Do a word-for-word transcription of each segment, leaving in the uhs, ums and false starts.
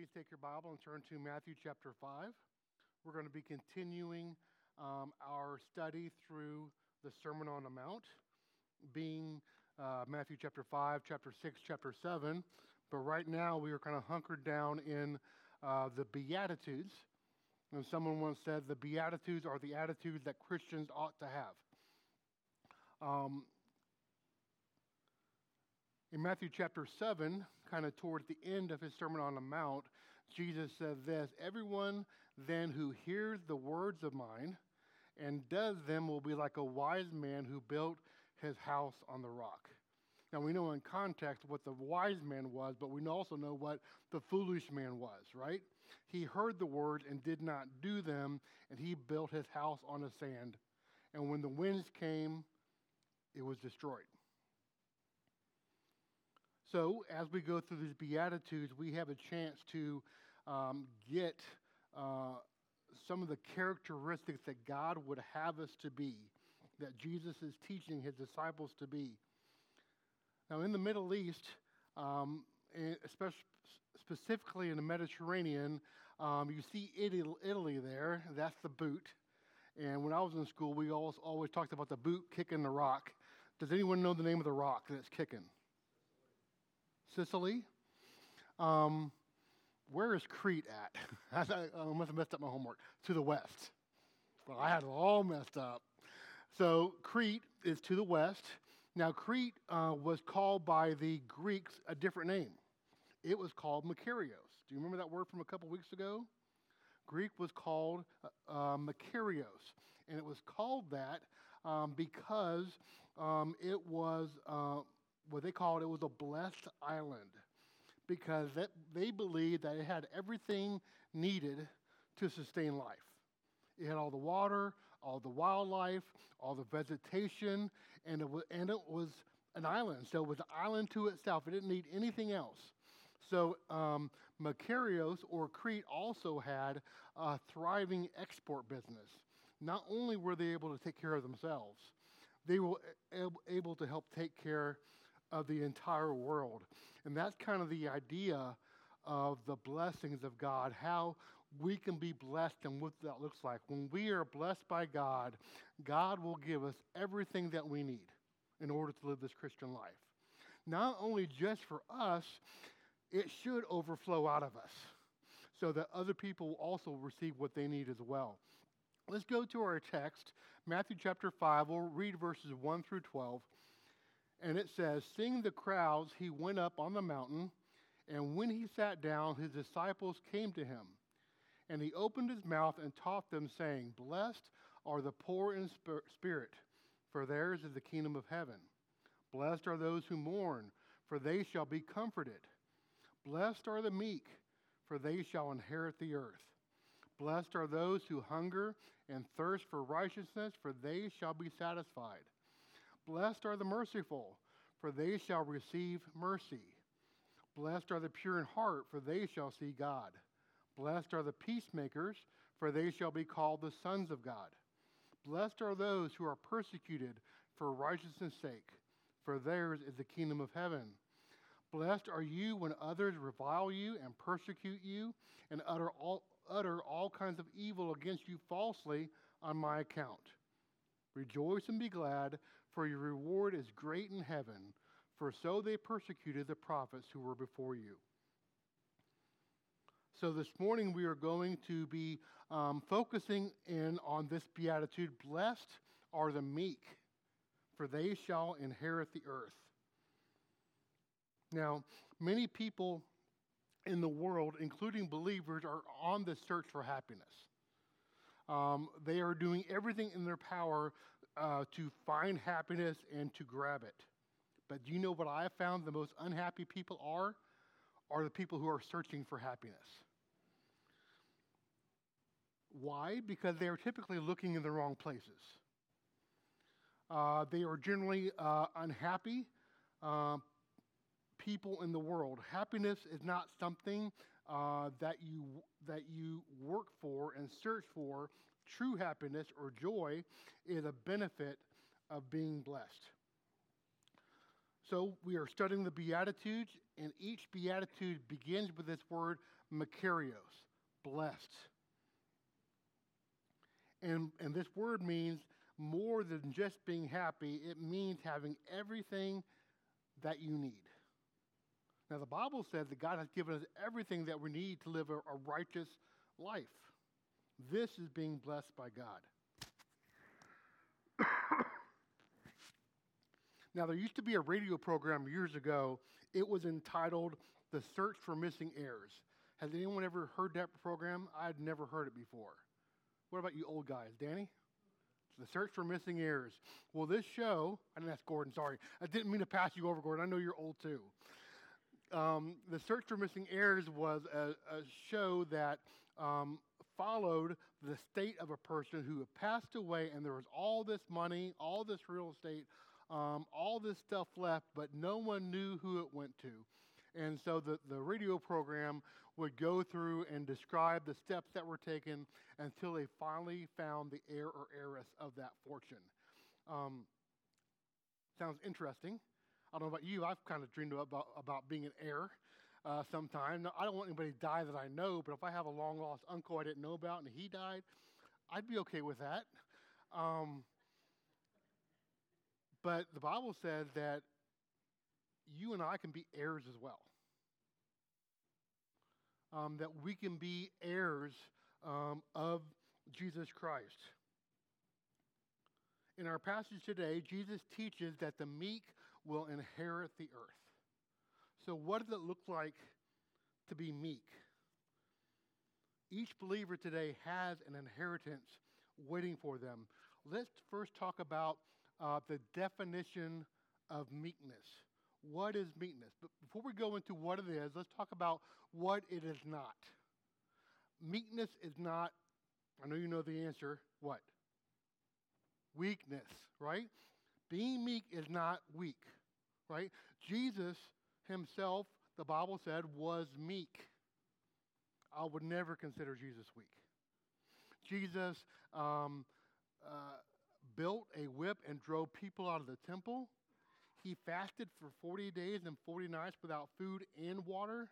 please take your Bible and turn to Matthew chapter five. We're going to be continuing um, our study through the Sermon on the Mount, being uh, Matthew chapter five, chapter six, chapter seven. But right now we are kind of hunkered down in uh, the Beatitudes. And someone once said the Beatitudes are the attitudes that Christians ought to have. Um, in Matthew chapter seven, kind of towards the end of his Sermon on the Mount, Jesus said this: "Everyone then who hears the words of mine and does them will be like a wise man who built his house on the rock." Now, we know in context what the wise man was, but we also know what the foolish man was, right? He heard the words and did not do them, and he built his house on the sand. And when the winds came, it was destroyed. So, as we go through these Beatitudes, we have a chance to um, get uh, some of the characteristics that God would have us to be, that Jesus is teaching his disciples to be. Now, in the Middle East, um, especially specifically in the Mediterranean, um, you see Italy, Italy there. That's the boot. And when I was in school, we always, always talked about the boot kicking the rock. Does anyone know the name of the rock that's kicking? Sicily. Um, where is Crete at? I must have messed up my homework. To the west. Well, I had it all messed up. So Crete is to the west. Now, Crete uh, was called by the Greeks a different name. It was called Makarios. Do you remember that word from a couple weeks ago? Greek was called uh, Makarios. And it was called that um, because um, it was uh, what they called it was a blessed island. Because that, they believed that it had everything needed to sustain life. It had all the water, all the wildlife, all the vegetation, and it was, and it was an island. So it was an island to itself. It didn't need anything else. So um, Makarios, or Crete, also had a thriving export business. Not only were they able to take care of themselves, they were able to help take care of the entire world. And that's kind of the idea of the blessings of God, how we can be blessed and what that looks like. When we are blessed by God, God will give us everything that we need in order to live this Christian life. Not only just for us, it should overflow out of us so that other people will also receive what they need as well. Let's go to our text, Matthew chapter five. We'll read verses one through twelve. And it says, "Seeing the crowds, he went up on the mountain, and when he sat down, his disciples came to him. And he opened his mouth and taught them, saying, 'Blessed are the poor in spirit, for theirs is the kingdom of heaven. Blessed are those who mourn, for they shall be comforted. Blessed are the meek, for they shall inherit the earth. Blessed are those who hunger and thirst for righteousness, for they shall be satisfied. Blessed are the merciful, for they shall receive mercy. Blessed are the pure in heart, for they shall see God. Blessed are the peacemakers, for they shall be called the sons of God. Blessed are those who are persecuted for righteousness' sake, for theirs is the kingdom of heaven. Blessed are you when others revile you and persecute you and utter all, utter all kinds of evil against you falsely on my account. Rejoice and be glad, for your reward is great in heaven, for so they persecuted the prophets who were before you.'" So this morning we are going to be um, focusing in on this beatitude: "Blessed are the meek, for they shall inherit the earth." Now, many people in the world, including believers, are on the search for happiness. Um, they are doing everything in their power uh, to find happiness and to grab it. But do you know what I have found the most unhappy people are? Are the people who are searching for happiness. Why? Because they are typically looking in the wrong places. Uh, they are generally uh, unhappy uh, people in the world. Happiness is not something uh, that you that you work for and search for. True happiness or joy is a benefit of being blessed. So we are studying the Beatitudes, and each Beatitude begins with this word, makarios, blessed. And, and this word means more than just being happy. It means having everything that you need. Now, the Bible says that God has given us everything that we need to live a, a righteous life. This is being blessed by God. Now, there used to be a radio program years ago. It was entitled The Search for Missing Heirs. Has anyone ever heard that program? I'd never heard it before. What about you old guys? Danny? The Search for Missing Heirs. Well, this show, I didn't ask Gordon, sorry. I didn't mean to pass you over, Gordon. I know you're old too. Um, the Search for Missing Heirs was a, a show that um, followed the state of a person who had passed away, and there was all this money, all this real estate, um, all this stuff left, but no one knew who it went to. And so the, the radio program would go through and describe the steps that were taken until they finally found the heir or heiress of that fortune. Um, sounds interesting. I don't know about you. I've kind of dreamed about, about being an heir uh, sometime. Now, I don't want anybody to die that I know, but if I have a long-lost uncle I didn't know about and he died, I'd be okay with that. Um, but the Bible says that you and I can be heirs as well. Um, that we can be heirs um, of Jesus Christ. In our passage today, Jesus teaches that the meek will inherit the earth. So what does it look like to be meek? Each believer today has an inheritance waiting for them. Let's first talk about uh, the definition of meekness. What is meekness? But before we go into what it is, let's talk about what it is not. Meekness is not, I know you know the answer, what? Weakness, right? Being meek is not weak, right? Jesus himself, the Bible said, was meek. I would never consider Jesus weak. Jesus um, uh, built a whip and drove people out of the temple. He fasted for forty days and forty nights without food and water.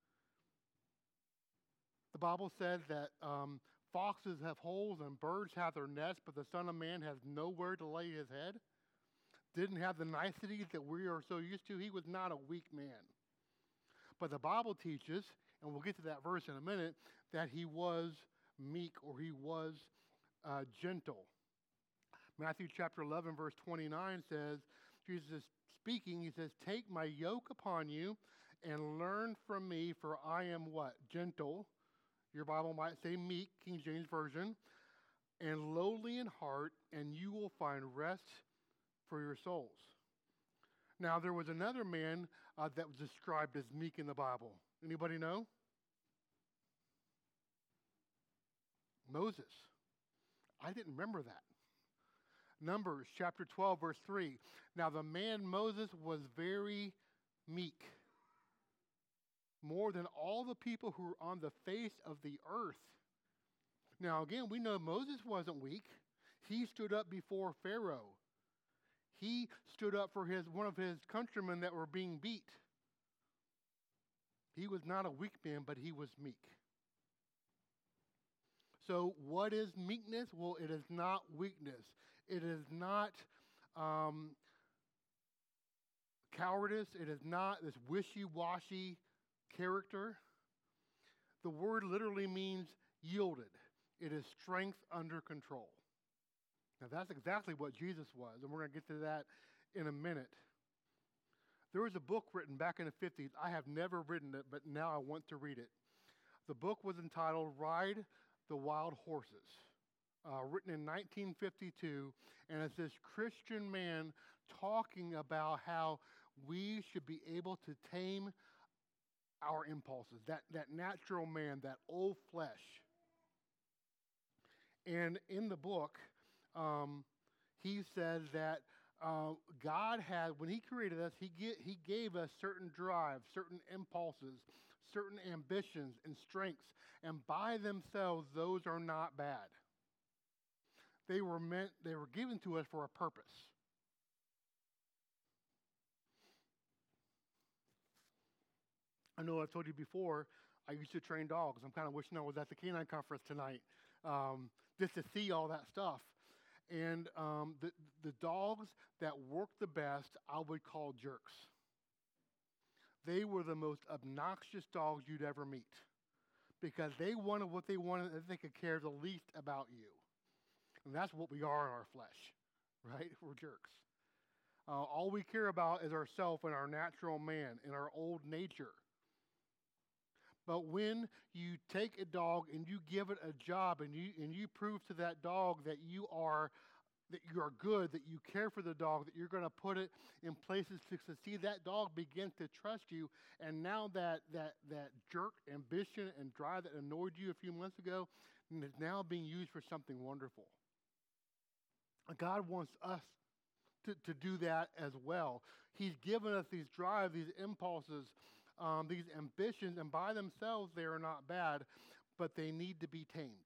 The Bible says that um, foxes have holes and birds have their nests, but the Son of Man has nowhere to lay his head. Didn't have the niceties that we are so used to. He was not a weak man. But the Bible teaches, and we'll get to that verse in a minute, that he was meek or he was uh, gentle. Matthew chapter eleven, verse twenty-nine says, Jesus is speaking, he says, "Take my yoke upon you and learn from me, for I am" what? Gentle. Your Bible might say meek, King James Version. "And lowly in heart, and you will find rest for your souls." Now, there was another man uh, that was described as meek in the Bible. Anybody know? Moses. I didn't remember that. Numbers chapter twelve, verse three. "Now the man Moses was very meek, more than all the people who were on the face of the earth." Now again, we know Moses wasn't weak. He stood up before Pharaoh. He stood up for his one of his countrymen that were being beat. He was not a weak man, but he was meek. So what is meekness? Well, it is not weakness. It is not um, cowardice. It is not this wishy-washy character. The word literally means yielded. It is strength under control. Now, that's exactly what Jesus was, and we're going to get to that in a minute. There was a book written back in the fifties. I have never written it, but now I want to read it. The book was entitled Ride the Wild Horses, uh, written in nineteen fifty-two, and it's this Christian man talking about how we should be able to tame our impulses, that, that natural man, that old flesh. And in the book, um, he says that uh, God had, when he created us, he, get, he gave us certain drives, certain impulses, certain ambitions and strengths, and by themselves, those are not bad. They were meant, they were given to us for a purpose. I know I've told you before, I used to train dogs. I'm kind of wishing I was at the canine conference tonight um, just to see all that stuff. And um, the, the dogs that work the best, I would call jerks. They were the most obnoxious dogs you'd ever meet because they wanted what they wanted and they could care the least about you. And that's what we are in our flesh, right? We're jerks. Uh, all we care about is ourselves and our natural man and our old nature. But when you take a dog and you give it a job and you and you prove to that dog that you are that you are good, that you care for the dog, that you're going to put it in places to succeed, that dog begins to trust you. And now that that that jerk ambition and drive that annoyed you a few months ago is now being used for something wonderful. God wants us to, to do that as well. He's given us these drives, these impulses, um, these ambitions, and by themselves they are not bad, but they need to be tamed.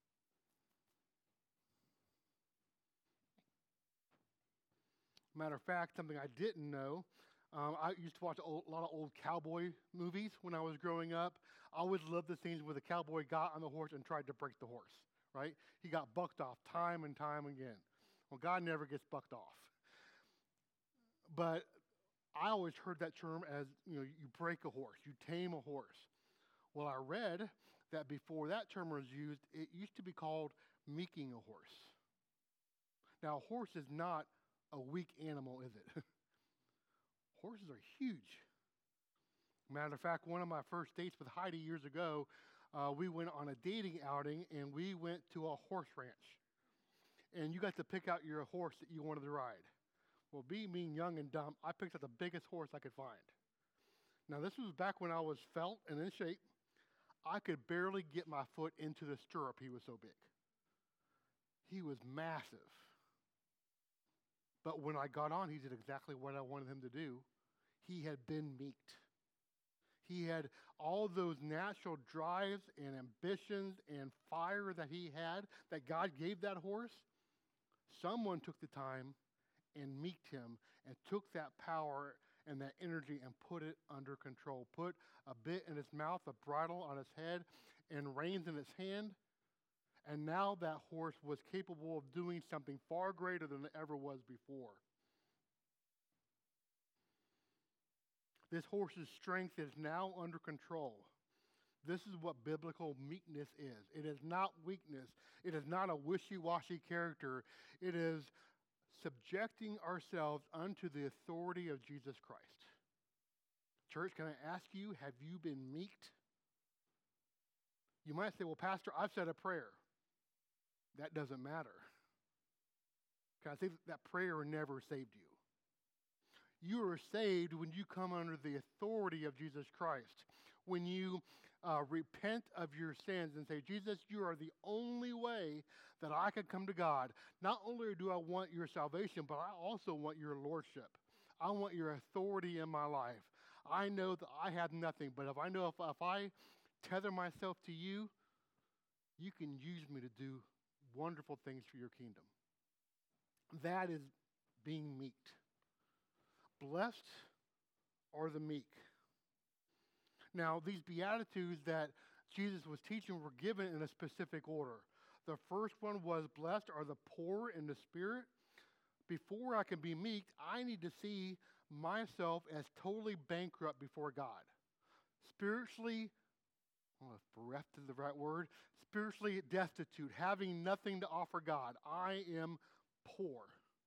Matter of fact, something I didn't know, um, I used to watch a, old, a lot of old cowboy movies when I was growing up. I always loved the scenes where the cowboy got on the horse and tried to break the horse, right? He got bucked off time and time again. Well, God never gets bucked off. But I always heard that term as, you know, you break a horse, you tame a horse. Well, I read that before that term was used, it used to be called meeking a horse. Now, a horse is not a weak animal, is it? Horses are huge. Matter of fact, one of my first dates with Heidi years ago, uh, we went on a dating outing and we went to a horse ranch. And you got to pick out your horse that you wanted to ride. Well, being mean, young, and dumb, I picked out the biggest horse I could find. Now, this was back when I was felt and in shape. I could barely get my foot into the stirrup. He was so big. He was massive. But when I got on, he did exactly what I wanted him to do. He had been meeked. He had all those natural drives and ambitions and fire that he had, that God gave that horse. Someone took the time and meeked him and took that power and that energy and put it under control. Put a bit in his mouth, a bridle on his head, and reins in his hand. And now that horse was capable of doing something far greater than it ever was before. This horse's strength is now under control. This is what biblical meekness is. It is not weakness. It is not a wishy-washy character. It is subjecting ourselves unto the authority of Jesus Christ. Church, can I ask you, have you been meeked? You might say, well, Pastor, I've said a prayer. That doesn't matter. Can I say that, that prayer never saved you? You are saved when you come under the authority of Jesus Christ. When you uh, repent of your sins and say, Jesus, you are the only way that I can come to God. Not only do I want your salvation, but I also want your lordship. I want your authority in my life. I know that I have nothing, but if I know if, if I tether myself to you, you can use me to do wonderful things for your kingdom. That is being meek. Blessed are the meek. Now, these Beatitudes that Jesus was teaching were given in a specific order. The first one was, blessed are the poor in the spirit. Before I can be meek, I need to see myself as totally bankrupt before God. Spiritually, I don't know if bereft is the right word, spiritually destitute, having nothing to offer God. I am poor.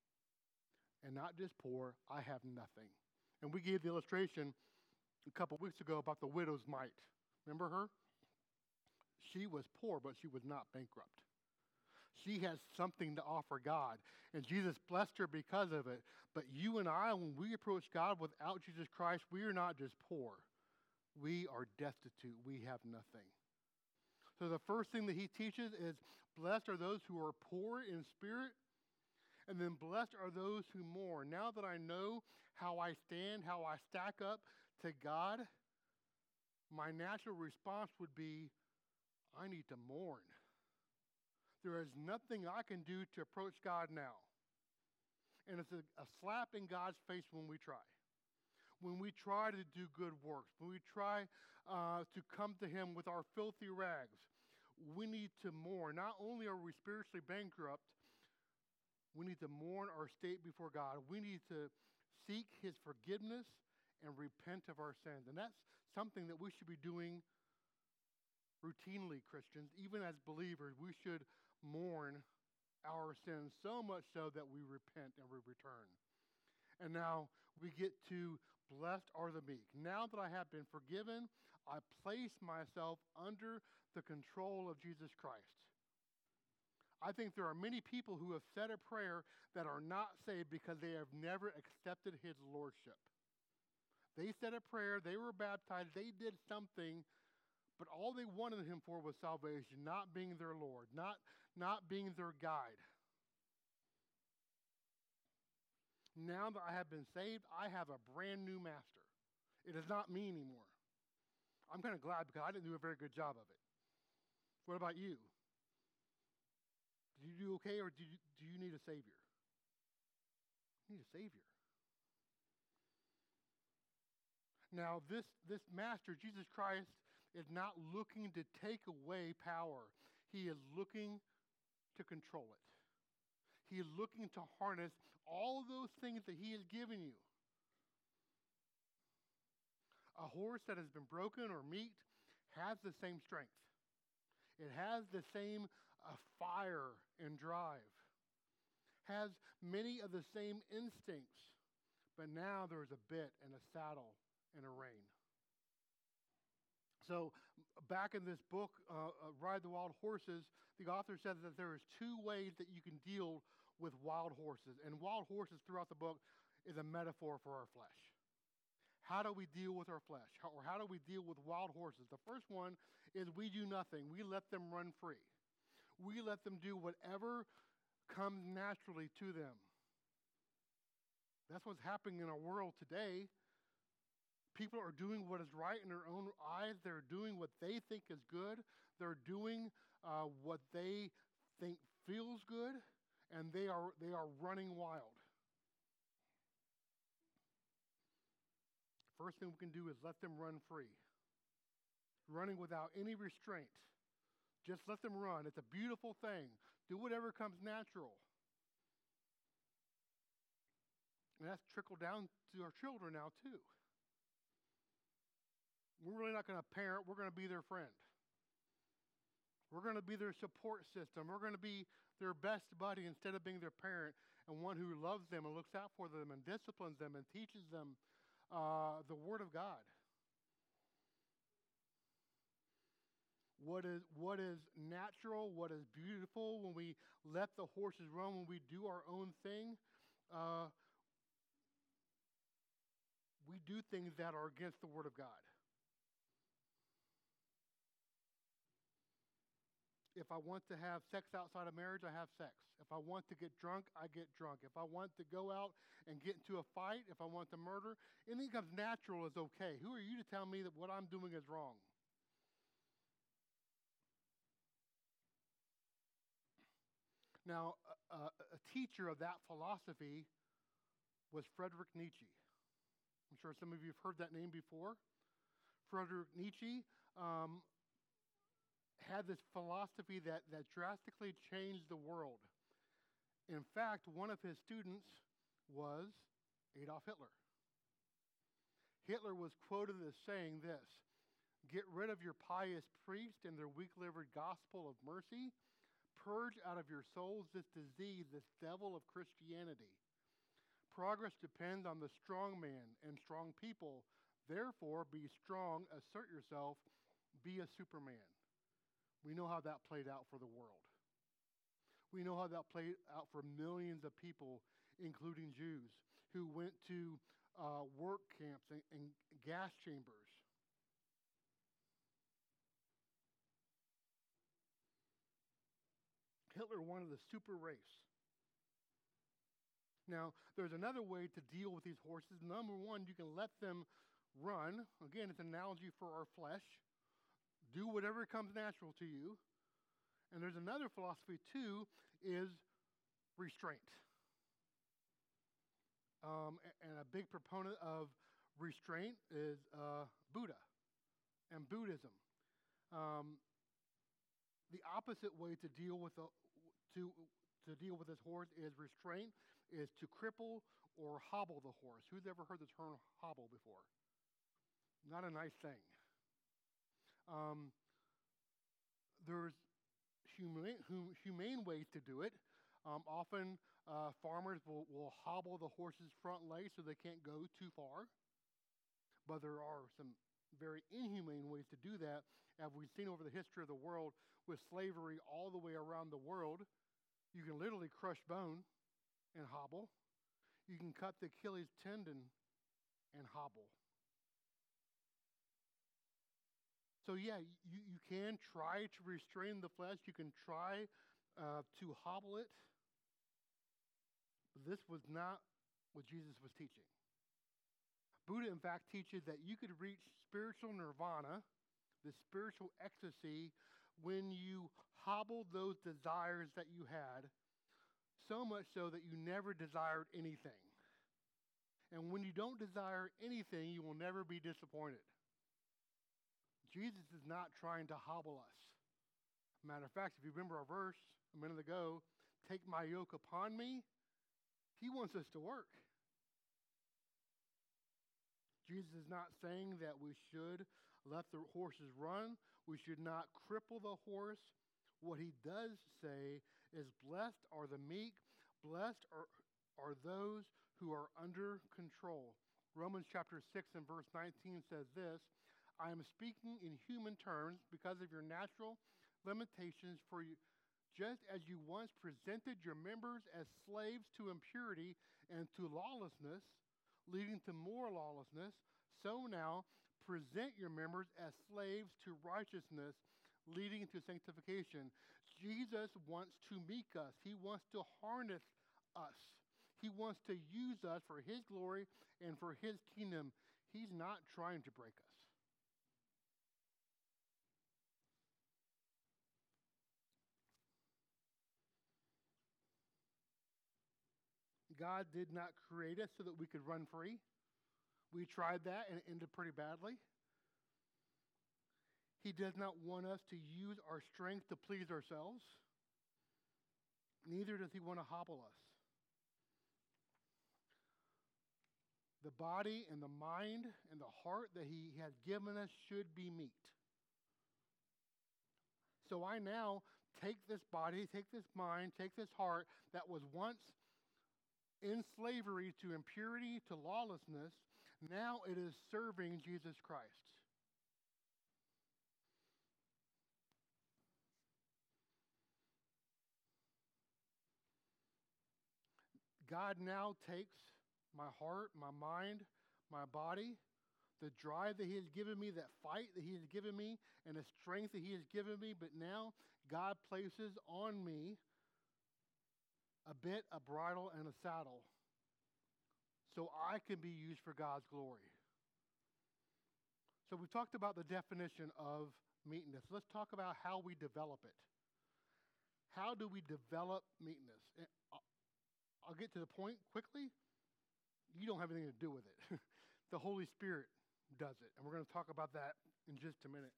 And not just poor, I have nothing. And we gave the illustration a couple weeks ago about the widow's mite. Remember her? She was poor, but she was not bankrupt. She has something to offer God. And Jesus blessed her because of it. But you and I, when we approach God without Jesus Christ, we are not just poor. We are destitute. We have nothing. So the first thing that he teaches is, blessed are those who are poor in spirit. And then blessed are those who mourn. Now that I know how I stand, how I stack up to God, my natural response would be, I need to mourn. There is nothing I can do to approach God now. And it's a, a slap in God's face when we try. when we try to do good works, when we try uh, to come to him with our filthy rags, we need to mourn. Not only are we spiritually bankrupt, we need to mourn our state before God. We need to seek his forgiveness and repent of our sins. And that's something that we should be doing routinely, Christians. Even as believers, we should mourn our sins, so much so that we repent and we return. And now we get to blessed are the meek. Now that I have been forgiven, I place myself under the control of Jesus Christ. I think there are many people who have said a prayer that are not saved because they have never accepted his lordship. They said a prayer, they were baptized, they did something, but all they wanted him for was salvation, not being their Lord, not, not being their guide. Now that I have been saved, I have a brand new master. It is not me anymore. I'm kind of glad because I didn't do a very good job of it. What about you? Did you do okay, or do you, do you need a Savior? You need a Savior. Now, this, this master, Jesus Christ, is not looking to take away power. He is looking to control it. He is looking to harness all of those things that he has given you. A horse that has been broken or meat has the same strength. It has the same uh, fire and drive. Has many of the same instincts. But now there is a bit and a saddle and a rein. So back in this book, uh, uh, Ride the Wild Horses, the author said that there is two ways that you can deal with wild horses. And wild horses throughout the book is a metaphor for our flesh. How do we deal with our flesh? How, or how do we deal with wild horses? The first one is we do nothing. We let them run free. We let them do whatever comes naturally to them. That's what's happening in our world today. People are doing what is right in their own eyes. They're doing what they think is good. They're doing uh, what they think feels good, and they are they are running wild. First thing we can do is let them run free. Running without any restraint. Just let them run. It's a beautiful thing. Do whatever comes natural. And that's trickled down to our children now, too. We're really not going to parent. We're going to be their friend. We're going to be their support system. We're going to be their best buddy instead of being their parent and one who loves them and looks out for them and disciplines them and teaches them uh, the Word of God. What is, what is natural, what is beautiful, when we let the horses run, when we do our own thing, uh, we do things that are against the Word of God. If I want to have sex outside of marriage, I have sex. If I want to get drunk, I get drunk. If I want to go out and get into a fight, if I want to murder, anything that comes natural is okay. Who are you to tell me that what I'm doing is wrong? Now, a, a, a teacher of that philosophy was Friedrich Nietzsche. I'm sure some of you have heard that name before. Friedrich Nietzsche um, had this philosophy that, that drastically changed the world. In fact, one of his students was Adolf Hitler. Hitler was quoted as saying this: "Get rid of your pious priests and their weak-livered gospel of mercy. Purge out of your souls this disease, this devil of Christianity. Progress depends on the strong man and strong people. Therefore, be strong, assert yourself, be a Superman." We know how that played out for the world. We know how that played out for millions of people, including Jews, who went to uh, work camps and, and gas chambers. Hitler wanted a super race. Now, there's another way to deal with these horses. Number one, you can let them run. Again, it's an analogy for our flesh. Do whatever comes natural to you. And there's another philosophy, too, is restraint. Um, and a big proponent of restraint is uh, Buddha and Buddhism. Um, the opposite way to deal with a, to to deal with this horse is restraint is to cripple or hobble the horse. Who's ever heard the term hobble before? Not a nice thing. Um, there's humane, hum, humane ways to do it. Um, often uh, farmers will, will hobble the horse's front legs so they can't go too far. But there are some very inhumane ways to do that, as we've seen over the history of the world with slavery all the way around the world. You can literally crush bone and hobble. You can cut the Achilles tendon and hobble. So yeah, you, you can try to restrain the flesh. You can try uh, to hobble it. But this was not what Jesus was teaching. Buddha, in fact, teaches that you could reach spiritual nirvana, the spiritual ecstasy, when you hobbled those desires that you had, so much so that you never desired anything. And when you don't desire anything, you will never be disappointed. Jesus is not trying to hobble us. Matter of fact, if you remember our verse a minute ago, take my yoke upon me, he wants us to work. Jesus is not saying that we should let the horses run. We should not cripple the horse. What he does say is, blessed are the meek, blessed are, are those who are under control. Romans chapter six and verse nineteen says this, I am speaking in human terms because of your natural limitations, for you, just as you once presented your members as slaves to impurity and to lawlessness, leading to more lawlessness, so now present your members as slaves to righteousness, leading to sanctification. Jesus wants to meek us. He wants to harness us. He wants to use us for his glory and for his kingdom. He's not trying to break us. God did not create us so that we could run free. We tried that and it ended pretty badly. He does not want us to use our strength to please ourselves. Neither does he want to hobble us. The body and the mind and the heart that he has given us should be meek. So I now take this body, take this mind, take this heart that was once in slavery to impurity, to lawlessness. Now it is serving Jesus Christ. God now takes my heart, my mind, my body, the drive that he has given me, that fight that he has given me, and the strength that he has given me, but now God places on me a bit, a bridle, and a saddle so I can be used for God's glory. So we've talked about the definition of meekness. Let's talk about how we develop it. How do we develop meekness? I'll get to the point quickly. You don't have anything to do with it. The Holy Spirit does it. And we're going to talk about that in just a minute.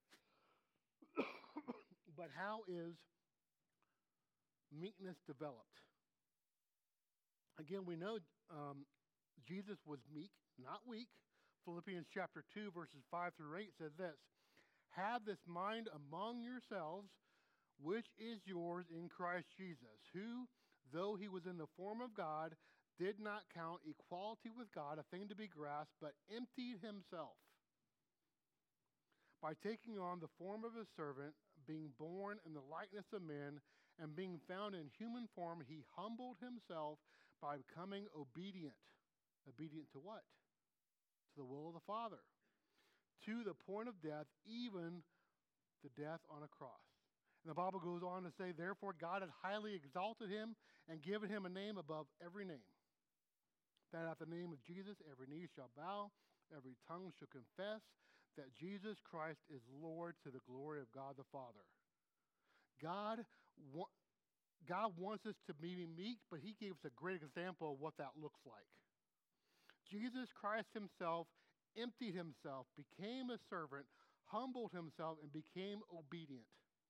But how is meekness developed? Again, we know um, Jesus was meek, not weak. Philippians chapter two, verses five through eight says this, have this mind among yourselves, which is yours in Christ Jesus, who, though he was in the form of God, did not count equality with God a thing to be grasped, but emptied himself by taking on the form of a servant, being born in the likeness of men, and being found in human form, he humbled himself by becoming obedient. Obedient to what? To the will of the Father. To the point of death, even the death on a cross. And the Bible goes on to say, therefore God has highly exalted him and given him a name above every name, that at the name of Jesus every knee shall bow, every tongue shall confess that Jesus Christ is Lord, to the glory of God the Father. God, wa- God wants us to be meek, but he gave us a great example of what that looks like. Jesus Christ himself emptied himself, became a servant, humbled himself, and became obedient.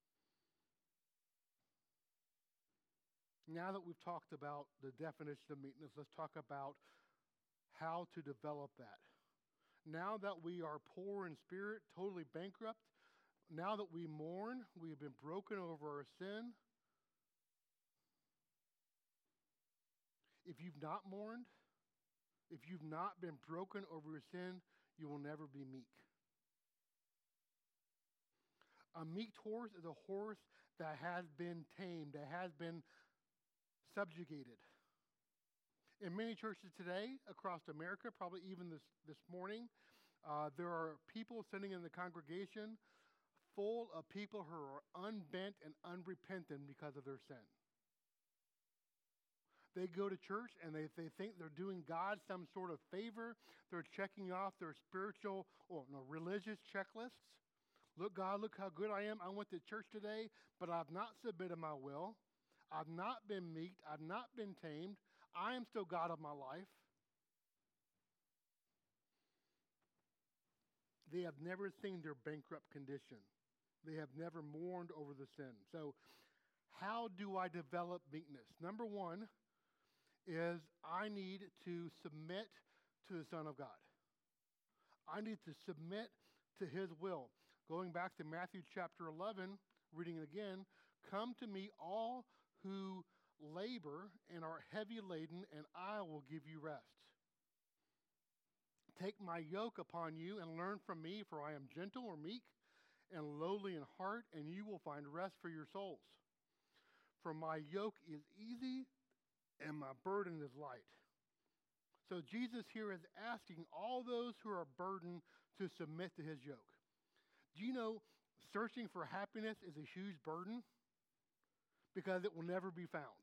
Now that we've talked about the definition of meekness, let's talk about how to develop that. Now that we are poor in spirit, totally bankrupt, now that we mourn, we have been broken over our sin. If you've not mourned, if you've not been broken over your sin, you will never be meek. A meek horse is a horse that has been tamed, that has been subjugated. In many churches today across America, probably even this, this morning, uh, there are people sitting in the congregation full of people who are unbent and unrepentant because of their sin. They go to church and they, they think they're doing God some sort of favor. They're checking off their spiritual or no, religious checklists. Look, God, look how good I am. I went to church today, but I've not submitted my will. I've not been meek. I've not been tamed. I am still God of my life. They have never seen their bankrupt condition. They have never mourned over the sin. So how do I develop meekness? Number one is I need to submit to the Son of God. I need to submit to his will. Going back to Matthew chapter eleven, reading it again, come to me all who labor and are heavy laden, and I will give you rest. Take my yoke upon you and learn from me, for I am gentle or meek and lowly in heart, and you will find rest for your souls. For my yoke is easy and my burden is light. So Jesus here is asking all those who are burdened to submit to his yoke. Do you know searching for happiness is a huge burden? Because it will never be found.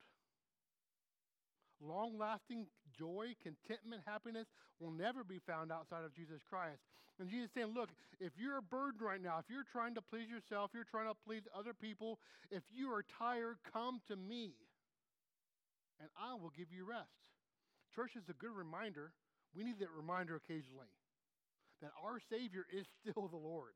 Long-lasting joy, contentment, happiness will never be found outside of Jesus Christ. And Jesus is saying, look, if you're a burden right now, if you're trying to please yourself, if you're trying to please other people, if you are tired, come to me, and I will give you rest. Church is a good reminder. We need that reminder occasionally that our Savior is still the Lord.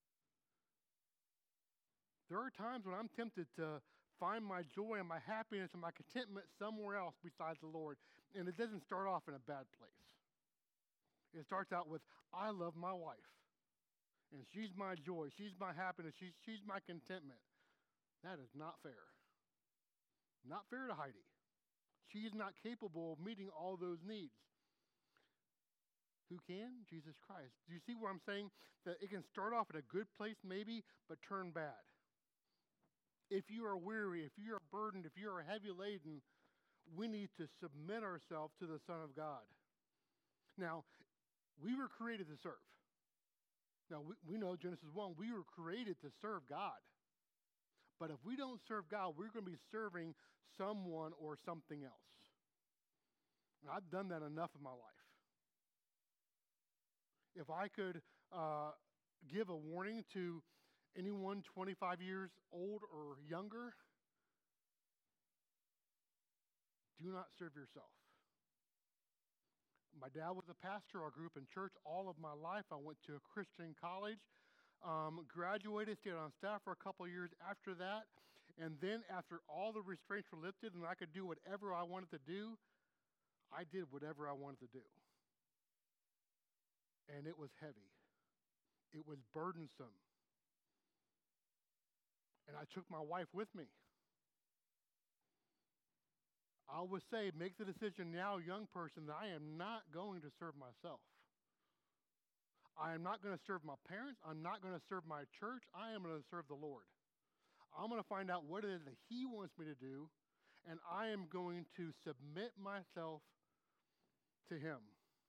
There are times when I'm tempted to find my joy and my happiness and my contentment somewhere else besides the Lord. And it doesn't start off in a bad place. It starts out with, I love my wife. And she's my joy. She's my happiness. She's, she's my contentment. That is not fair. Not fair to Heidi. She is not capable of meeting all those needs. Who can? Jesus Christ. Do you see what I'm saying? That it can start off at a good place maybe, but turn bad. If you are weary, if you are burdened, if you are heavy laden, we need to submit ourselves to the Son of God. Now, we were created to serve. Now, we, we know Genesis one, we were created to serve God. But if we don't serve God, we're going to be serving someone or something else. And I've done that enough in my life. If I could uh, give a warning to anyone twenty-five years old or younger, do not serve yourself. My dad was a pastor. I grew up in church all of my life. I went to a Christian college, um, graduated, stayed on staff for a couple of years after that. And then after all the restraints were lifted and I could do whatever I wanted to do, I did whatever I wanted to do. And it was heavy. It was burdensome. And I took my wife with me. I always say, make the decision now, young person, that I am not going to serve myself. I am not going to serve my parents. I'm not going to serve my church. I am going to serve the Lord. I'm going to find out what it is that he wants me to do, and I am going to submit myself to him.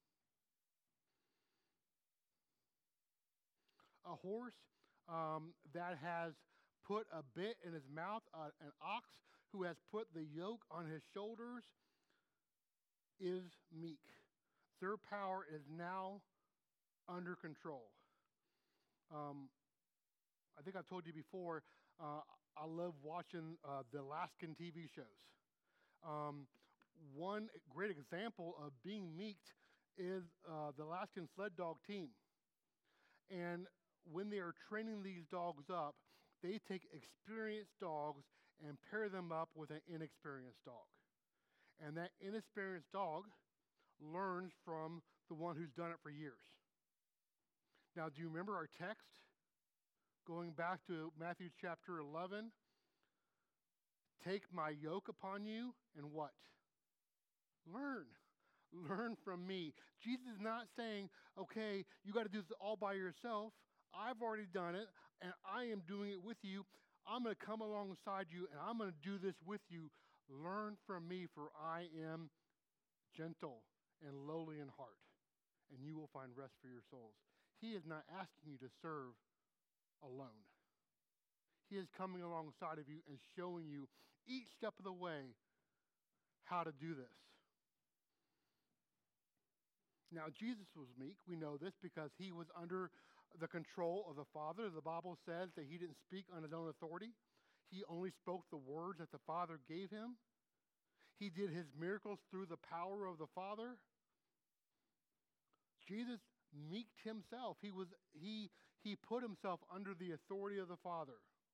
A horse um, that has put a bit in his mouth, uh, an ox who has put the yoke on his shoulders is meek. Their power is now under control. Um, I think I've told you before, uh, I love watching uh, the Alaskan T V shows. Um, one great example of being meek is uh, the Alaskan sled dog team. And when they are training these dogs up, they take experienced dogs and pair them up with an inexperienced dog. And that inexperienced dog learns from the one who's done it for years. Now, do you remember our text? Going back to Matthew chapter eleven, take my yoke upon you and what? Learn. Learn from me. Jesus is not saying, okay, you got to do this all by yourself. I've already done it, and I am doing it with you. I'm going to come alongside you, and I'm going to do this with you. Learn from me, for I am gentle and lowly in heart, and you will find rest for your souls. He is not asking you to serve alone. He is coming alongside of you and showing you each step of the way how to do this. Now, Jesus was meek. We know this because he was under the control of the Father. The Bible says that he didn't speak on his own authority. He only spoke the words that the Father gave him. He did his miracles through the power of the Father. Jesus meeked himself. He was he he put himself under the authority of the Father.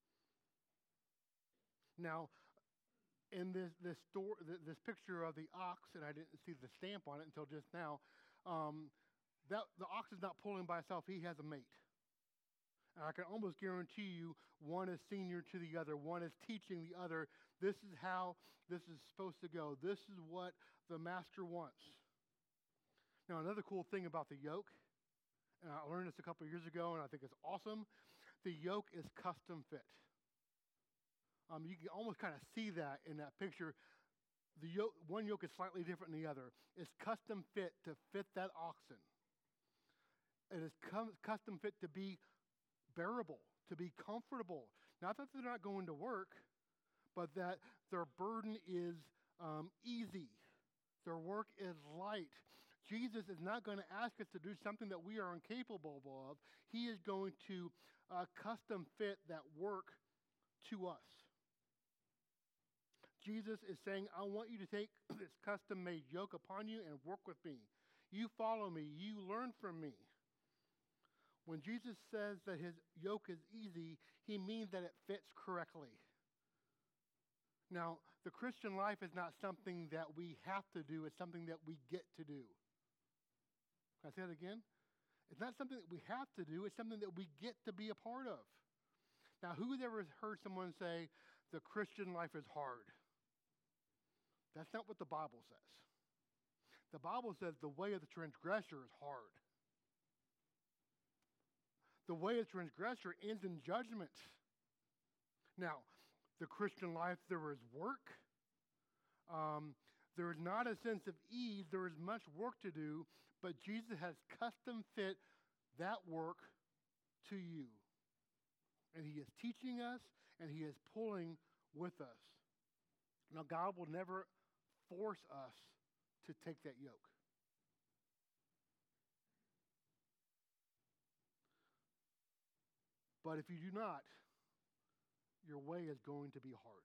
Now, in this this story, this picture of the ox, and I didn't see the stamp on it until just now. Um, that the ox is not pulling by itself; he has a mate. And I can almost guarantee you, one is senior to the other. One is teaching the other. This is how this is supposed to go. This is what the master wants. Now, another cool thing about the yoke, and I learned this a couple of years ago, and I think it's awesome. The yoke is custom fit. Um, you can almost kind of see that in that picture. The yoke, one yoke is slightly different than the other. It's custom fit to fit that oxen. It is com- custom fit to be bearable, to be comfortable. Not that they're not going to work, but that their burden is um, easy. Their work is light. Jesus is not going to ask us to do something that we are incapable of. He is going to uh, custom fit that work to us. Jesus is saying, I want you to take this custom-made yoke upon you and work with me. You follow me. You learn from me. When Jesus says that his yoke is easy, he means that it fits correctly. Now, the Christian life is not something that we have to do. It's something that we get to do. Can I say that again? It's not something that we have to do. It's something that we get to be a part of. Now, who's ever heard someone say, the Christian life is hard? That's not what the Bible says. The Bible says the way of the transgressor is hard. The way of the transgressor ends in judgment. Now, the Christian life, there is work. Um, there is not a sense of ease. There is much work to do, but Jesus has custom fit that work to you. And he is teaching us, and he is pulling with us. Now, God will never force us to take that yoke. But if you do not, your way is going to be hard.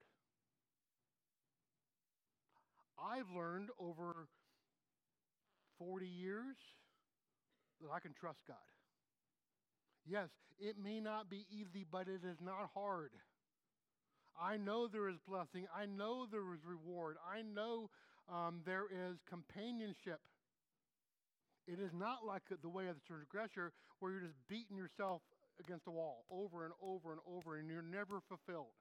I've learned over forty years that I can trust God. Yes, it may not be easy, but it is not hard. I know there is blessing. I know there is reward. I know um, there is companionship. It is not like the way of the transgressor where you're just beating yourself against the wall over and over and over and you're never fulfilled.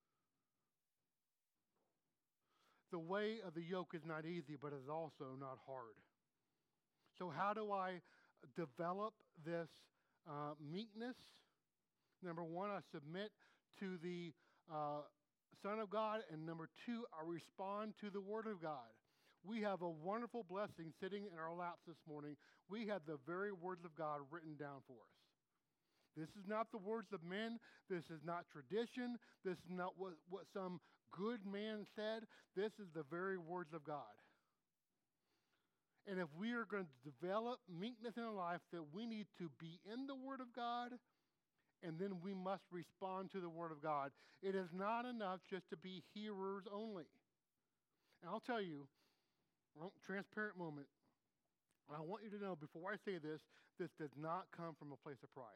The way of the yoke is not easy, but it is also not hard. So how do I develop this uh, meekness? Number one, I submit to the uh, Son of God, and number two, I respond to the Word of God. We have a wonderful blessing sitting in our laps this morning. We have the very words of God written down for us. This is not the words of men. This is not tradition. This is not what, what some good man said. This is the very words of God. And if we are going to develop meekness in our life, that we need to be in the Word of God, and then we must respond to the Word of God. It is not enough just to be hearers only. And I'll tell you, well, transparent moment. And I want you to know, before I say this, this does not come from a place of pride.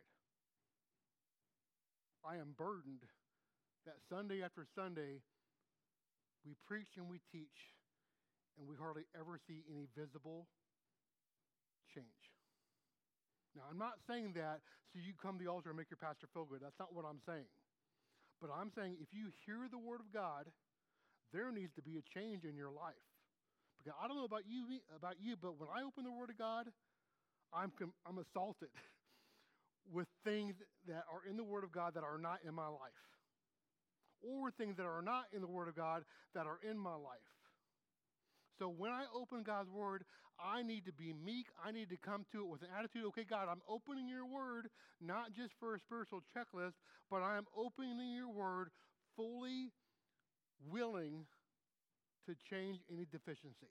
I am burdened that Sunday after Sunday, we preach and we teach, and we hardly ever see any visible change. Now, I'm not saying that so you come to the altar and make your pastor feel good. That's not what I'm saying. But I'm saying if you hear the word of God, there needs to be a change in your life. Because I don't know about you, about you, but when I open the word of God, I'm, I'm assaulted with things that are in the word of God that are not in my life, or things that are not in the word of God that are in my life. So when I open God's word, I need to be meek. I need to come to it with an attitude, okay, God, I'm opening your word, not just for a spiritual checklist, but I am opening your word fully willing to change any deficiency.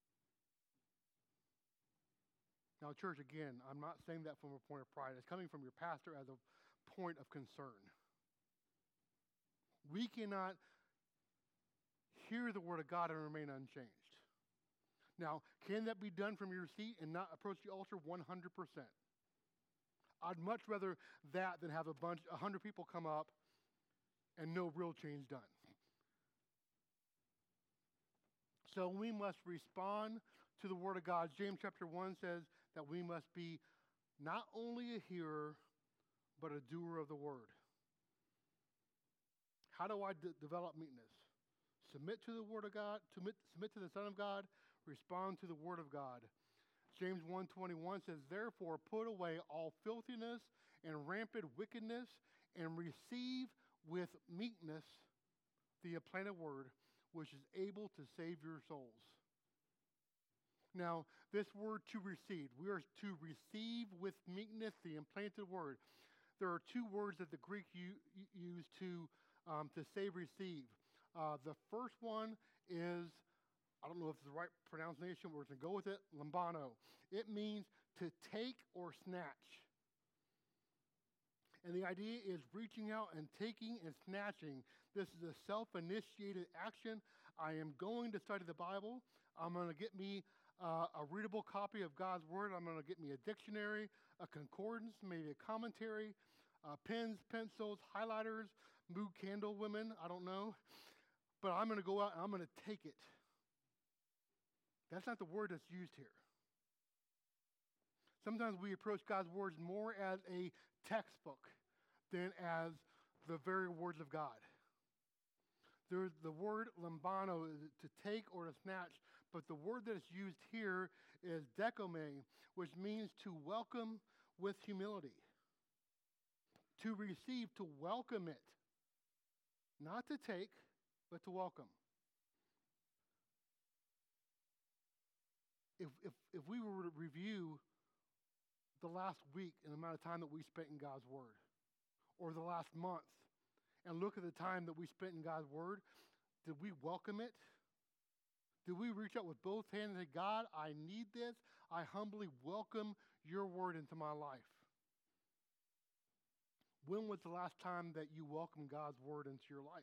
Now, church, again, I'm not saying that from a point of pride. It's coming from your pastor as a point of concern. We cannot hear the word of God and remain unchanged. Now, can that be done from your seat and not approach the altar? one hundred percent. I'd much rather that than have a bunch, a hundred people come up and no real change done. So we must respond to the word of God. James chapter one says that we must be not only a hearer, but a doer of the word. How do I d- develop meekness? Submit to the word of God, submit, submit to the Son of God, respond to the word of God. James one twenty-one says, therefore put away all filthiness and rampant wickedness, and receive with meekness the implanted word, which is able to save your souls. Now, this word to receive, we are to receive with meekness the implanted word. There are two words that the Greek u- use to, um, to say receive. Uh, the first one is, I don't know if it's the right pronunciation, we're going to go with it, lambano. It means to take or snatch. And the idea is reaching out and taking and snatching. This is a self-initiated action. I am going to study the Bible. I'm going to get me uh, a readable copy of God's Word. I'm going to get me a dictionary, a concordance, maybe a commentary, uh, pens, pencils, highlighters, mood candle women, I don't know. But I'm going to go out and I'm going to take it. That's not the word that's used here. Sometimes we approach God's words more as a textbook than as the very words of God. There's the word lambano is to take or to snatch, but the word that is used here is dekome, which means to welcome with humility. To receive, to welcome it. Not to take, but to welcome. If, if, if we were to review the last week and the amount of time that we spent in God's Word, or the last month, and look at the time that we spent in God's Word, did we welcome it? Did we reach out with both hands and say, God, I need this. I humbly welcome your word into my life. When was the last time that you welcomed God's word into your life?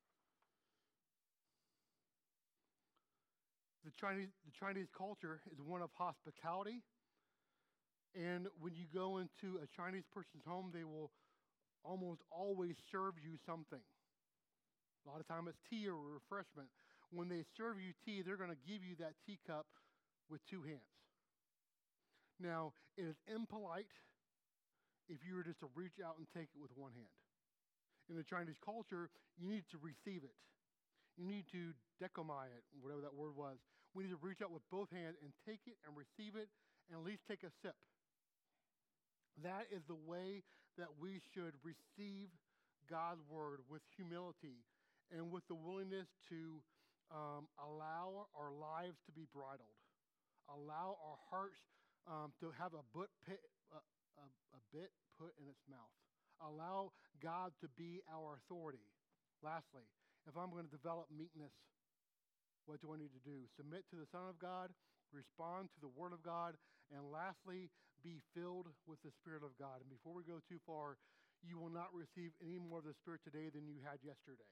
The Chinese, the Chinese culture is one of hospitality. And when you go into a Chinese person's home, they will almost always serve you something. A lot of time it's tea or refreshment. When they serve you tea, they're going to give you that teacup with two hands. Now, it is impolite if you were just to reach out and take it with one hand. In the Chinese culture, you need to receive it. You need to dekome it, whatever that word was. We need to reach out with both hands and take it and receive it and at least take a sip. That is the way that we should receive God's word, with humility and with the willingness to um, allow our lives to be bridled, allow our hearts um, to have a bit, pit, a, a, a bit put in its mouth, allow God to be our authority. Lastly, if I'm going to develop meekness, what do I need to do? Submit to the Son of God, respond to the Word of God, and lastly, be filled with the Spirit of God. And before we go too far, you will not receive any more of the Spirit today than you had yesterday.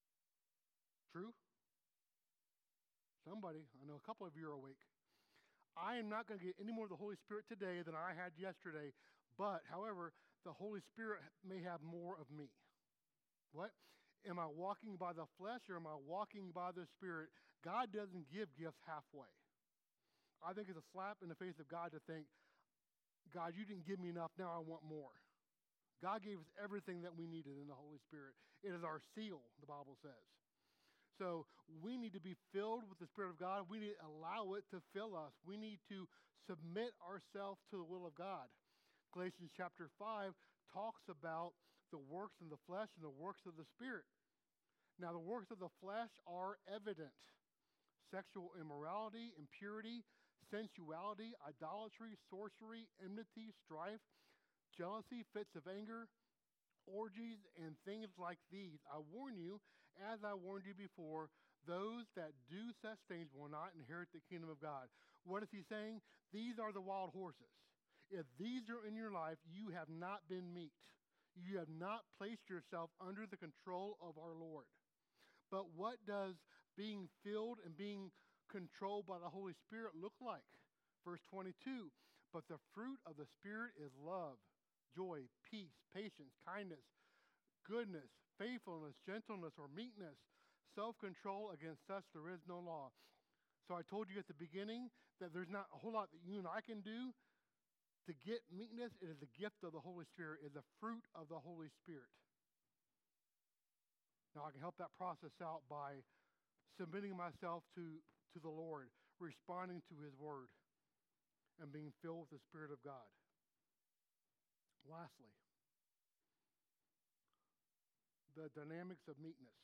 True? Somebody, I know a couple of you are awake. I am not going to get any more of the Holy Spirit today than I had yesterday, but, however, the Holy Spirit may have more of me. What? Am I walking by the flesh or am I walking by the Spirit? God doesn't give gifts halfway. I think it's a slap in the face of God to think, God, you didn't give me enough, now I want more. God gave us everything that we needed in the Holy Spirit. It is our seal, the Bible says. So we need to be filled with the Spirit of God. We need to allow it to fill us. We need to submit ourselves to the will of God. Galatians chapter five talks about the works of the flesh and the works of the Spirit. Now, the works of the flesh are evident. Sexual immorality, impurity, sensuality, idolatry, sorcery, enmity, strife, jealousy, fits of anger, orgies, and things like these. I warn you, as I warned you before, those that do such things will not inherit the kingdom of God. What is he saying? These are the wild horses. If these are in your life, you have not been meek. You have not placed yourself under the control of our Lord. But what does being filled and being controlled by the Holy Spirit look like? Verse twenty-two, but the fruit of the Spirit is love, joy, peace, patience, kindness, goodness, faithfulness, gentleness, or meekness, self-control. Against such there is no law. So I told you at the beginning that there's not a whole lot that you and I can do to get meekness. It is a gift of the Holy Spirit. It is a fruit of the Holy Spirit. Now I can help that process out by submitting myself to, to the Lord, responding to his word, and being filled with the Spirit of God. Lastly, the dynamics of meekness.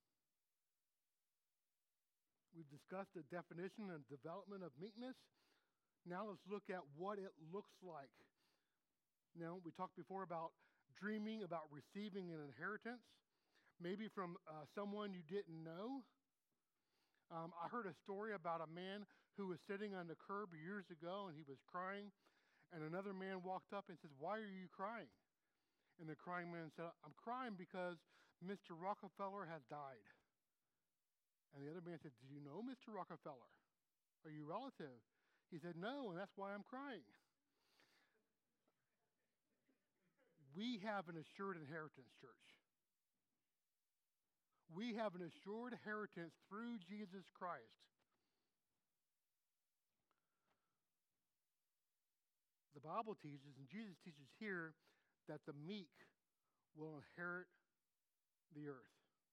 We've discussed the definition and development of meekness. Now let's look at what it looks like. Now, we talked before about dreaming about receiving an inheritance, maybe from uh, someone you didn't know. Um, I heard a story about a man who was sitting on the curb years ago and he was crying, and another man walked up and says, "Why are you crying?" And the crying man said, "I'm crying because Mister Rockefeller has died." And the other man said, "Do you know Mister Rockefeller? Are you relative?" He said, "No, and that's why I'm crying." We have an assured inheritance, church. We have an assured inheritance through Jesus Christ. The Bible teaches, and Jesus teaches here, that the meek will inherit the earth.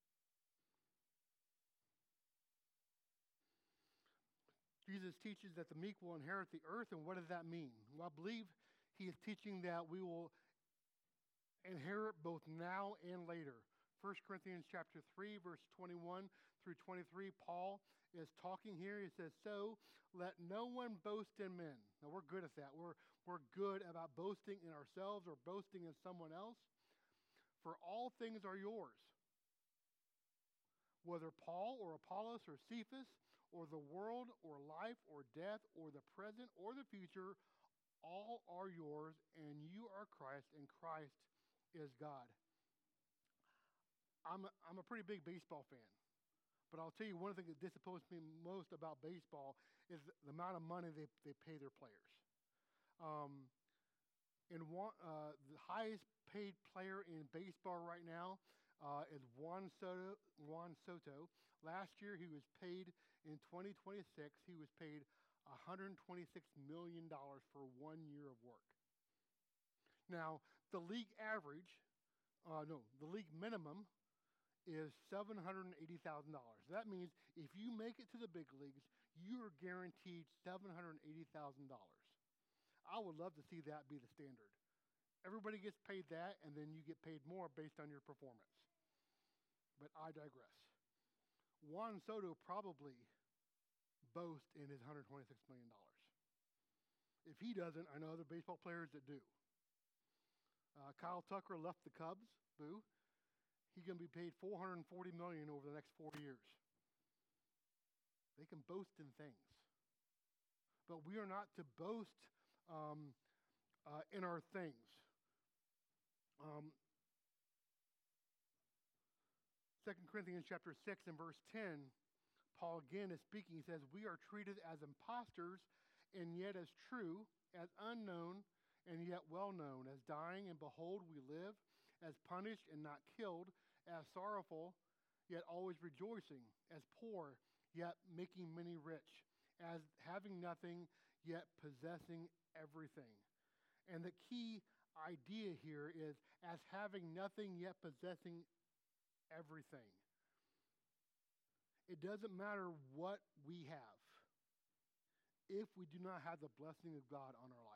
Jesus teaches that the meek will inherit the earth, and what does that mean? Well, I believe he is teaching that we will inherit both now and later. First Corinthians chapter three, verse twenty-one through twenty-three, Paul is talking here. He says, "So let no one boast in men." Now, we're good at that. We're, we're good about boasting in ourselves or boasting in someone else. "For all things are yours, whether Paul or Apollos or Cephas or the world or life or death or the present or the future, all are yours, and you are Christ, and Christ is God." I'm a, I'm a pretty big baseball fan, but I'll tell you one thing that disappoints me most about baseball is the amount of money they, they pay their players. Um, in one, uh, the highest paid player in baseball right now uh, is Juan Soto, Juan Soto. Last year he was paid, in twenty twenty-six, he was paid one hundred twenty-six million dollars for one year of work. Now, the league average, uh, no, the league minimum is seven hundred eighty thousand dollars. That means if you make it to the big leagues, you are guaranteed seven hundred eighty thousand dollars. I would love to see that be the standard. Everybody gets paid that, and then you get paid more based on your performance. But I digress. Juan Soto probably boasts in his one hundred twenty-six million dollars. If he doesn't, I know other baseball players that do. Uh, Kyle Tucker left the Cubs. Boo. He's going to be paid four hundred forty million dollars over the next four years. They can boast in things. But we are not to boast um, uh, in our things. Um, Second Corinthians chapter six and verse ten, Paul again is speaking. He says, "We are treated as impostors and yet as true, as unknown, and yet well known, as dying, and behold, we live, as punished and not killed, as sorrowful, yet always rejoicing, as poor, yet making many rich, as having nothing, yet possessing everything. And the key idea here is as having nothing, yet possessing everything. It doesn't matter what we have if we do not have the blessing of God on our life.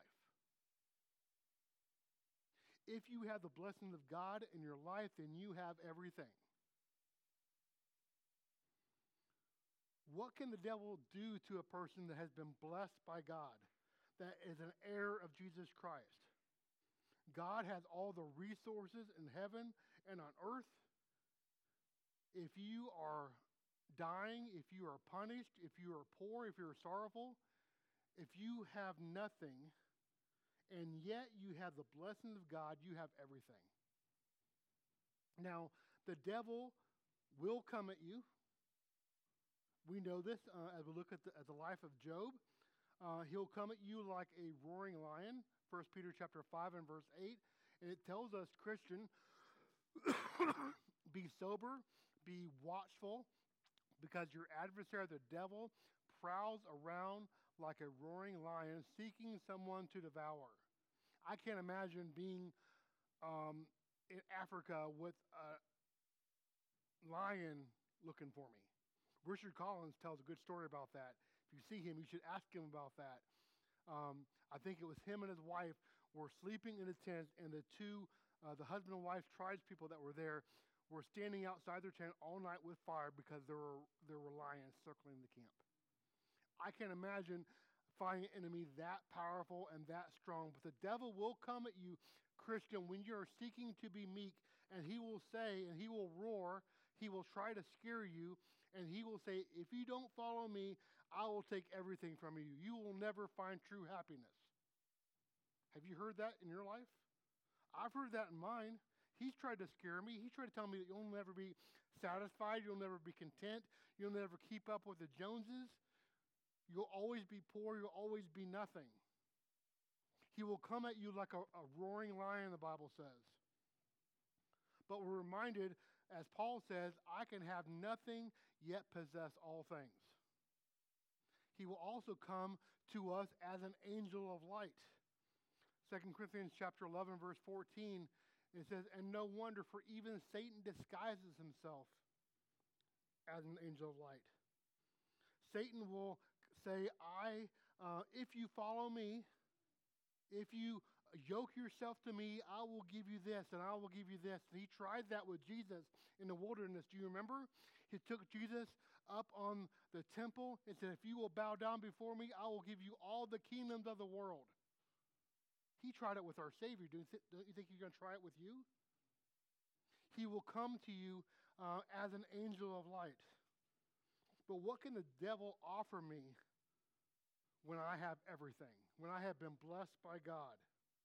If you have the blessing of God in your life, then you have everything. What can the devil do to a person that has been blessed by God, that is an heir of Jesus Christ? God has all the resources in heaven and on earth. If you are dying, if you are punished, if you are poor, if you're sorrowful, if you have nothing, and yet you have the blessings of God, you have everything. Now, the devil will come at you. We know this uh, as we look at the, at the life of Job. Uh, he'll come at you like a roaring lion, First Peter chapter five and verse eight. And it tells us, Christian, be sober, be watchful, because your adversary, the devil, prowls around like a roaring lion, seeking someone to devour. I can't imagine being um, in Africa with a lion looking for me. Richard Collins tells a good story about that. If you see him, you should ask him about that. Um, I think it was him and his wife were sleeping in a tent, and the two, uh, the husband and wife tribespeople that were there, were standing outside their tent all night with fire because there were there were lions circling the camp. I can't imagine finding an enemy that powerful and that strong. But the devil will come at you, Christian, when you're seeking to be meek, and he will say, and he will roar, he will try to scare you, and he will say, if you don't follow me, I will take everything from you. You will never find true happiness. Have you heard that in your life? I've heard that in mine. He's tried to scare me. He's tried to tell me that you'll never be satisfied. You'll never be content. You'll never keep up with the Joneses. You'll always be poor. You'll always be nothing. He will come at you like a, a roaring lion, the Bible says. But we're reminded, as Paul says, I can have nothing yet possess all things. He will also come to us as an angel of light. Second Corinthians chapter eleven, verse fourteen, it says, and no wonder, for even Satan disguises himself as an angel of light. Satan will say, I, uh, if you follow me, if you yoke yourself to me, I will give you this, and I will give you this. And he tried that with Jesus in the wilderness. Do you remember? He took Jesus up on the temple and said, if you will bow down before me, I will give you all the kingdoms of the world. He tried it with our Savior. Don't you think he's going to try it with you? He will come to you uh, as an angel of light. But what can the devil offer me when I have everything, when I have been blessed by God?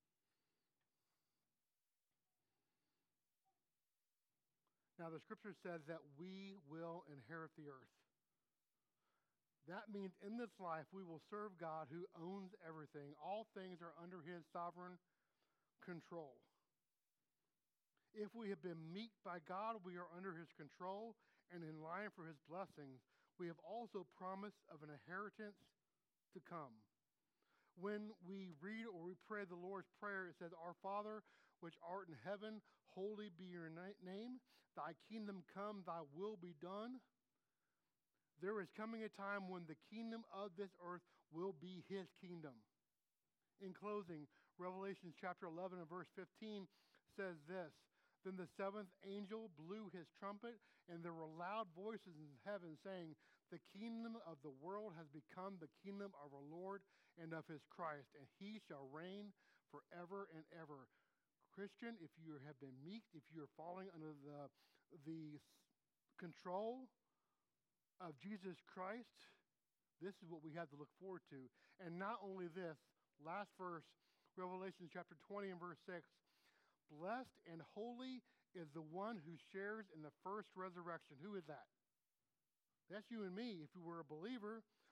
Now, the scripture says that we will inherit the earth. That means in this life we will serve God who owns everything. All things are under his sovereign control. If we have been meek by God, we are under his control and in line for his blessings. We have also promise of an inheritance to come. When we read or we pray the Lord's Prayer, it says, Our Father, which art in heaven, holy be your na- name. Thy kingdom come, thy will be done. There is coming a time when the kingdom of this earth will be his kingdom. In closing, Revelation chapter eleven and verse fifteen says this, Then the seventh angel blew his trumpet, and there were loud voices in heaven saying, The kingdom of the world has become the kingdom of our Lord and of his Christ, and he shall reign forever and ever. Christian, if you have been meek, if you are falling under the, the control of Jesus Christ, this is what we have to look forward to. And not only this, last verse, Revelation chapter twenty and verse six, Blessed and holy is the one who shares in the first resurrection. Who is that? That's you and me. If we were a believer,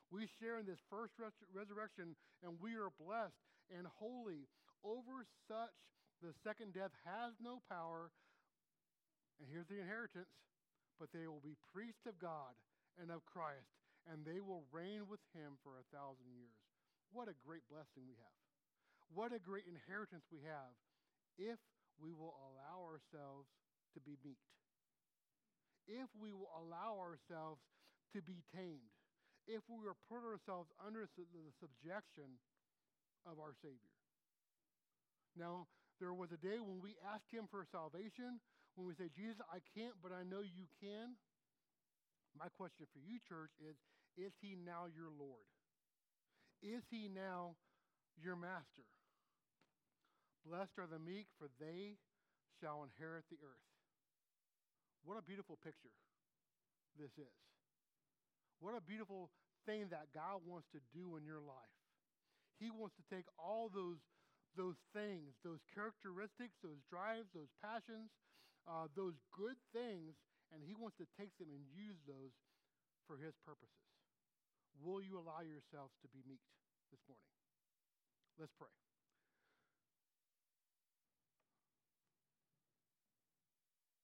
We share in this first res- resurrection, and we are blessed and holy. Over such, the second death has no power. And here's the inheritance. But they will be priests of God and of Christ, and they will reign with him for a thousand years. What a great blessing we have. What a great inheritance we have if we will allow ourselves to be meek. If we will allow ourselves to be tamed. If we will put ourselves under the subjection of our Savior. Now, there was a day when we asked him for salvation, when we say, Jesus, I can't, but I know you can. My question for you, church, is, is he now your Lord? Is he now your master? Blessed are the meek, for they shall inherit the earth. What a beautiful picture this is. What a beautiful thing that God wants to do in your life. He wants to take all those, those things, those characteristics, those drives, those passions, uh, those good things, and he wants to take them and use those for his purposes. Will you allow yourselves to be meek this morning? Let's pray.